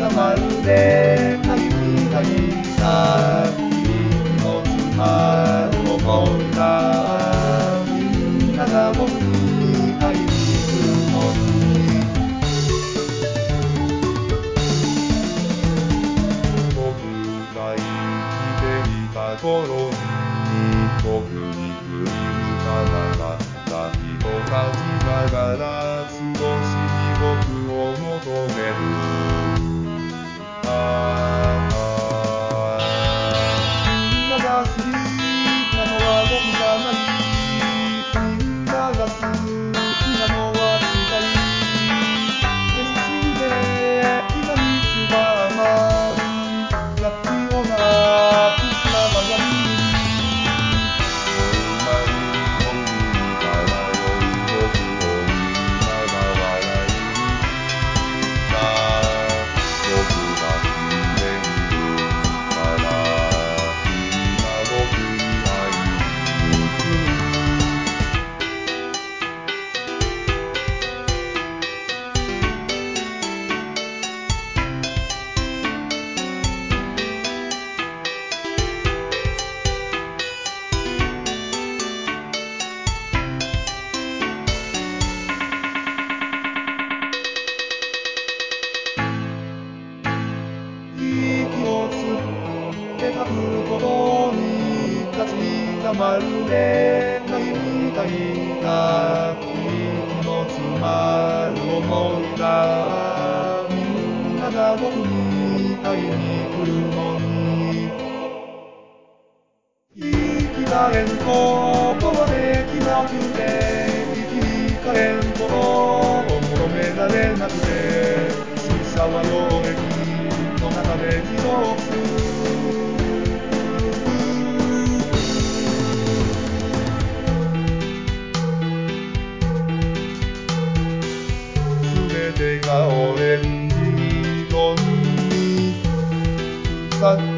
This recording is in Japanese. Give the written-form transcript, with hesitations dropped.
がまるでかゆみがいた君の詰まる想いがみんなが僕に会いに来るのに僕が生きていた頃に僕に来る花がた人がちながら少し僕を求めるみんなが好きなのは僕じゃないみんなが好きなのは違い手差しでひなみつが甘い焼きをなくしたままに出たくことに立ち止まるでかゆみがいた息の詰まる想いがみんなが僕に会いに来るのに生き返ることはできなくて生き返ることを求められなくて死者は溶液の中で自動全てがオレンジ色に光って